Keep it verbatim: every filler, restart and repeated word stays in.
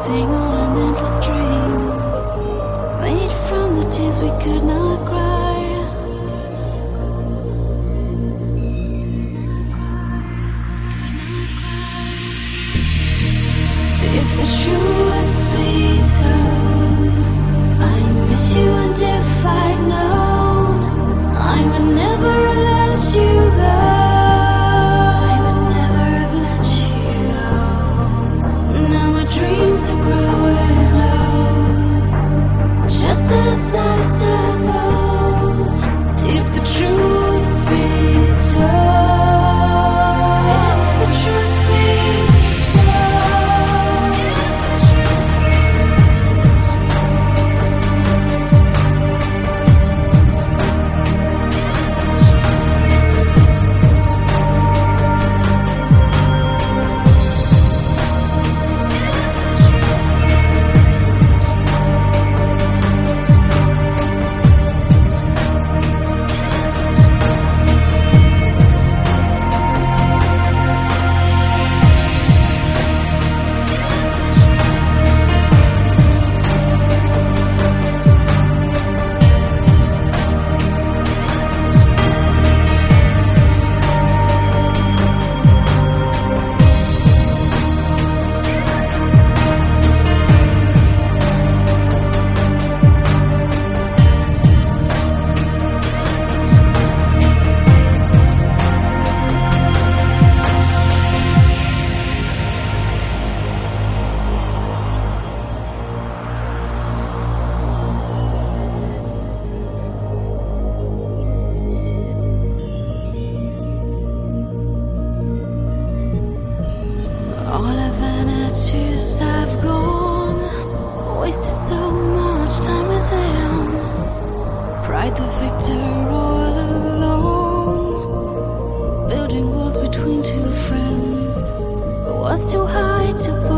floating on an endless stream, made from the tears we could not cry. If the truth be told, I miss you, and if I'd known, I would never have let you go. I would never have let you go. Now my dreams are growing old, just as I supposed. If the truth be told, if the truth be all our vanities have gone, wasted so much time with them. Pride the victor all alone, building walls between two friends. It was too high to